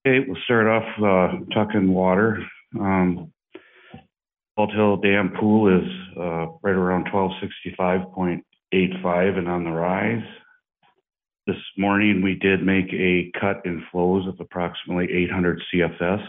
Okay, we'll start off talking water. Bald Hill Dam pool is right around 1265.85 and on the rise. This morning we did make a cut in flows of approximately 800 CFS.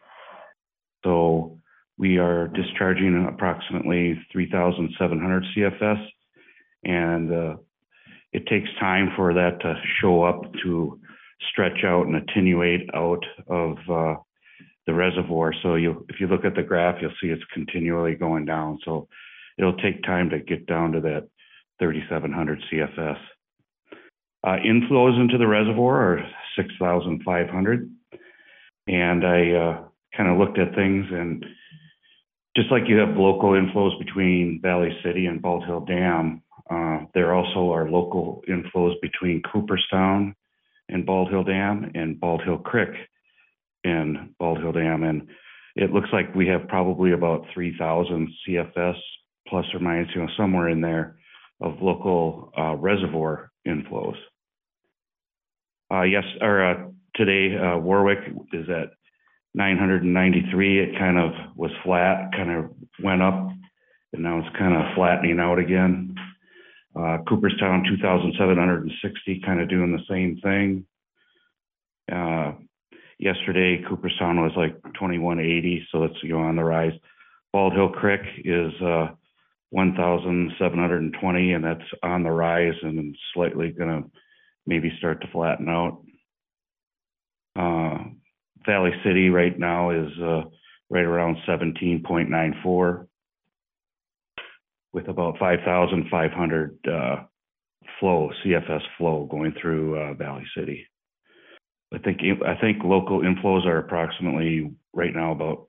So we are discharging approximately 3,700 CFS, and it takes time for that to show up to stretch out and attenuate out of the reservoir. So if you look at the graph, you'll see it's continually going down. So it'll take time to get down to that 3,700 CFS. Inflows into the reservoir are 6,500. And I kind of looked at things, and just like you have local inflows between Valley City and Bald Hill Dam, there also are local inflows between Cooperstown and Bald Hill Dam and Bald Hill Creek and Bald Hill Dam. And it looks like we have probably about 3,000 CFS plus or minus, somewhere in there of local reservoir inflows. Today, Warwick is at 993. It kind of was flat, kind of went up, and now it's kind of flattening out again. Cooperstown, 2,760, kind of doing the same thing. Yesterday, Cooperstown was like 2,180, so it's on the rise. Bald Hill Creek is 1,720, and that's on the rise and slightly going to maybe start to flatten out. Valley City right now is right around 17.94 with about 5,500 CFS flow going through Valley City. I think local inflows are approximately right now about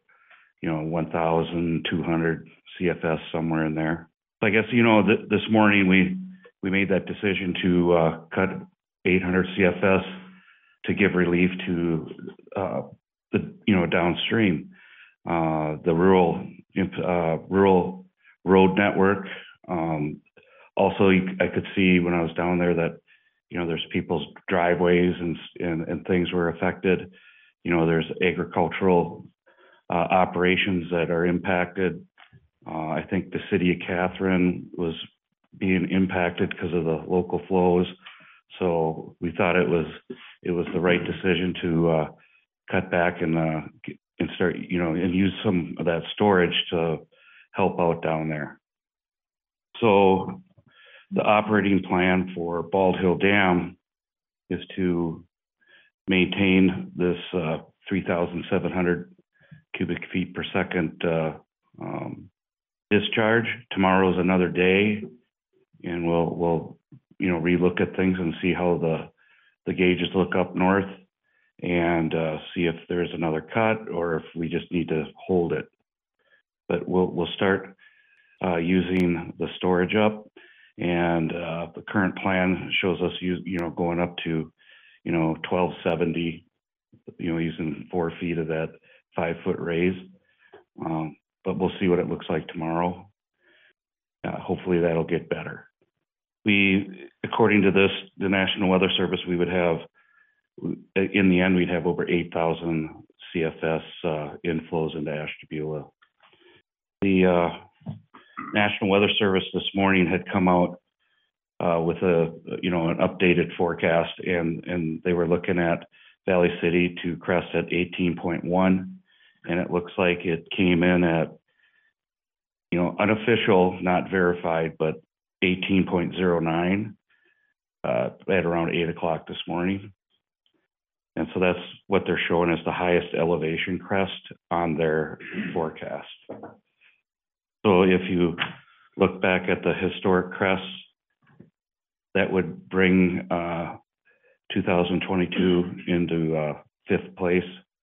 1,200 CFS, somewhere in there. So I guess this morning we made that decision to cut 800 CFS to give relief to the downstream, the rural road network. Also, I could see when I was down there that there's people's driveways and things were affected. There's agricultural operations that are impacted. I think the city of Catherine was being impacted because of the local flows. So we thought it was the right decision to cut back and start, and use some of that storage to help out down there. So the operating plan for Bald Hill Dam is to maintain this 3,700 cubic feet per second discharge. Tomorrow's another day, and we'll relook at things and see how the gauges look up north, and see if there's another cut or if we just need to hold it. But we'll start using the storage up, and the current plan shows us going up to 1,270, using 4 feet of that 5-foot raise. But we'll see what it looks like tomorrow. Hopefully that'll get better. According to the National Weather Service, we would have, in the end, we'd have over 8,000 CFS inflows into Ashtabula. The National Weather Service this morning had come out with an updated forecast, and they were looking at Valley City to crest at 18.1, and it looks like it came in at unofficial, not verified, but 18.09 at around 8 o'clock this morning. And so that's what they're showing as the highest elevation crest on their forecast. So if you look back at the historic crests, that would bring 2022 into 5th place,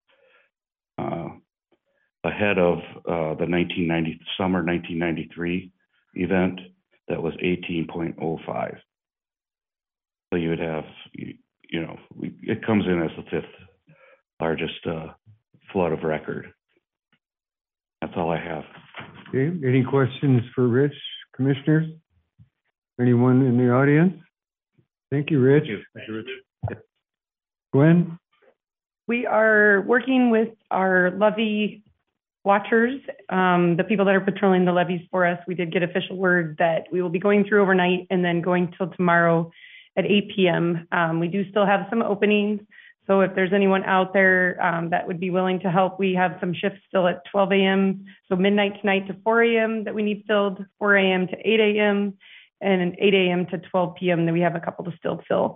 ahead of the summer 1993 event that was 18.05. So you would have, it comes in as the 5th largest flood of record. That's all I have. Okay, any questions for Rich, commissioners? Anyone in the audience? Thank you, Rich. Thank you, Rich. Gwen? We are working with our levee watchers, the people that are patrolling the levees for us. We did get official word that we will be going through overnight and then going till tomorrow at 8 p.m. We do still have some openings. So if there's anyone out there that would be willing to help, we have some shifts still at 12 a.m. So midnight tonight to 4 a.m. that we need filled, 4 a.m. to 8 a.m. and 8 a.m. to 12 p.m. that we have a couple to still fill.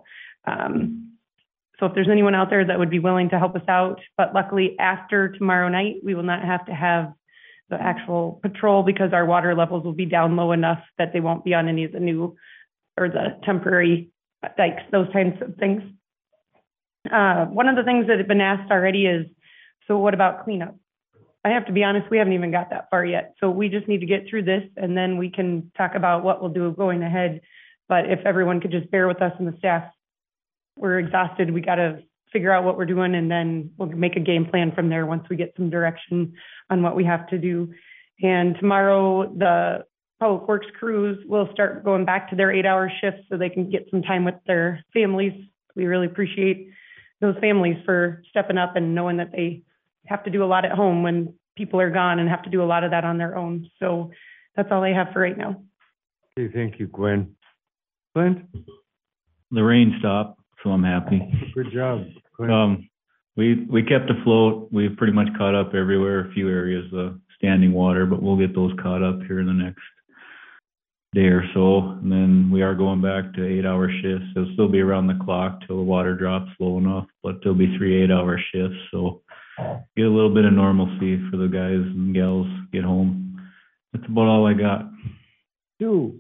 So if there's anyone out there that would be willing to help us out, but luckily after tomorrow night, we will not have to have the actual patrol because our water levels will be down low enough that they won't be on any of the new or the temporary dikes, those kinds of things. One of the things that have been asked already is, so what about cleanup? I have to be honest, we haven't even got that far yet. So we just need to get through this and then we can talk about what we'll do going ahead. But if everyone could just bear with us and the staff, we're exhausted. We got to figure out what we're doing and then we'll make a game plan from there once we get some direction on what we have to do. And tomorrow, the public works crews will start going back to their 8-hour shifts so they can get some time with their families. We really appreciate those families for stepping up and knowing that they have to do a lot at home when people are gone and have to do a lot of that on their own. So that's all I have for right now. Okay, thank you, Gwen. Clint? The rain stopped, so I'm happy. Good job, Clint. We kept afloat. We've pretty much caught up everywhere, a few areas of standing water, but we'll get those caught up here in the next day or so. And then we are going back to 8-hour shifts. It'll still be around the clock till the water drops low enough, but there'll be 3 8-hour shifts. So get a little bit of normalcy for the guys and gals get home. That's about all I got. Sue?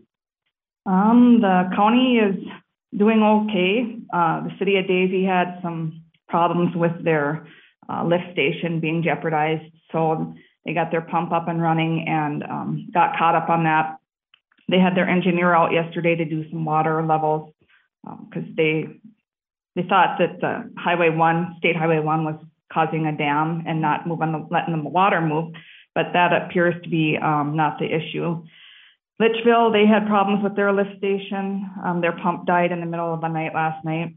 The county is doing okay. The city of Daisy had some problems with their lift station being jeopardized. So they got their pump up and running and got caught up on that. They had their engineer out yesterday to do some water levels because they thought that the State Highway 1 was causing a dam and not letting the water move, but that appears to be not the issue. Litchville, they had problems with their lift station. Their pump died in the middle of the night last night.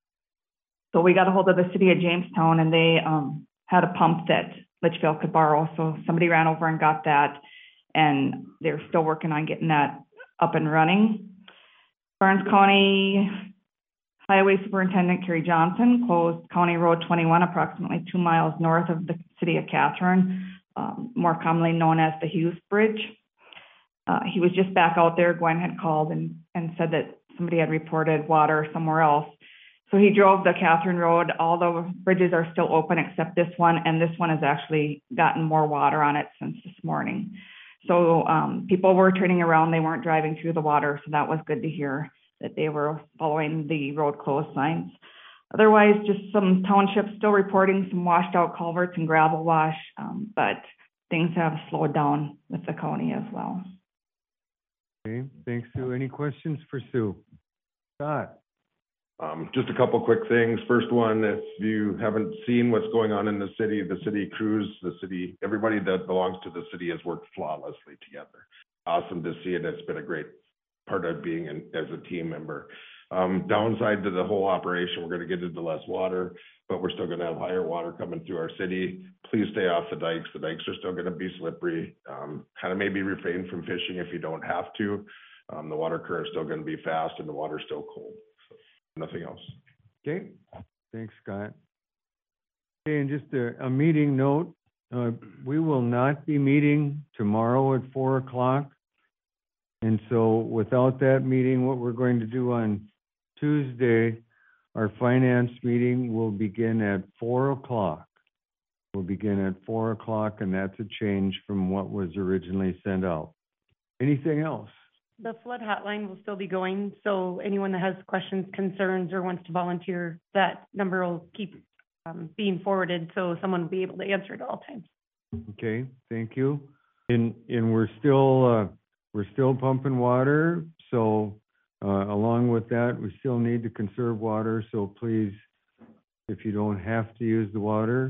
So we got a hold of the city of Jamestown and they had a pump that Litchville could borrow. So somebody ran over and got that and they're still working on getting that up and running. Barnes County Highway Superintendent Kerry Johnson closed County Road 21 approximately 2 miles north of the city of Catherine, more commonly known as the Hughes Bridge. He was just back out there. Gwen had called and said that somebody had reported water somewhere else. So he drove the Catherine Road. All the bridges are still open except this one, and this one has actually gotten more water on it since this morning. So people were turning around. They weren't driving through the water, so that was good to hear that they were following the road closed signs. Otherwise, just some townships still reporting some washed out culverts and gravel wash, but things have slowed down with the county as well. Okay, thanks, Sue. Any questions for Sue? Scott? Just a couple quick things. First one, if you haven't seen what's going on in the city crews, everybody that belongs to the city has worked flawlessly together. Awesome to see it. It's been a great part of being as a team member. Downside to the whole operation, we're going to get into less water, but we're still going to have higher water coming through our city. Please stay off the dikes. The dikes are still going to be slippery. Kind of maybe refrain from fishing if you don't have to. The water current is still going to be fast and the water's still cold. So nothing else. Okay, thanks, Scott. Okay, and just a meeting note, we will not be meeting tomorrow at 4 o'clock. And so without that meeting, what we're going to do on Tuesday, our finance meeting will begin at 4 o'clock. We'll begin at 4 o'clock, and that's a change from what was originally sent out. Anything else? The flood hotline will still be going, so anyone that has questions, concerns, or wants to volunteer, that number will keep being forwarded, so someone will be able to answer it at all times. Okay, thank you. And we're still pumping water, so along with that, we still need to conserve water, so please, if you don't have to use the water,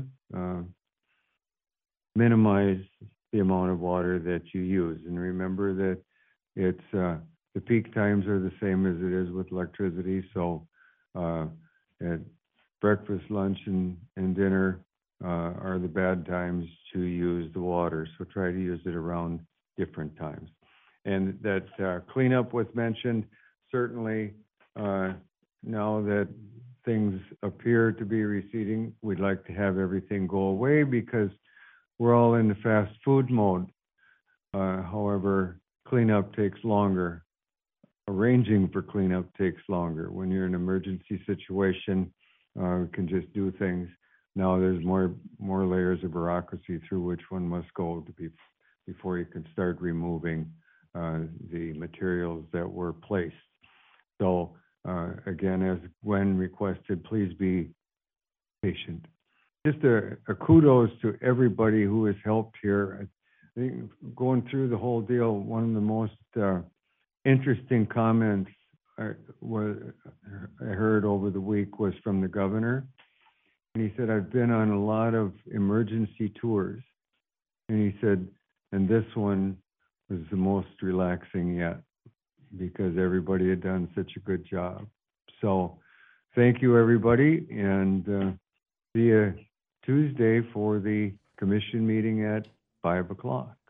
minimize the amount of water that you use. And remember that it's the peak times are the same as it is with electricity, so breakfast, lunch, and dinner are the bad times to use the water. So try to use it around different times. And that cleanup was mentioned, certainly now that things appear to be receding, we'd like to have everything go away because we're all in the fast food mode. However, cleanup takes longer. Arranging for cleanup takes longer. When you're in an emergency situation, we can just do things. Now there's more layers of bureaucracy through which one must go before you can start removing the materials that were placed. So again, as Gwen requested, please be patient. Just a kudos to everybody who has helped here. I think going through the whole deal, one of the most interesting comments I heard over the week was from the governor. And he said, I've been on a lot of emergency tours. And he said, and this one was the most relaxing yet because everybody had done such a good job. So thank you, everybody. And see you Tuesday for the commission meeting at 5 o'clock.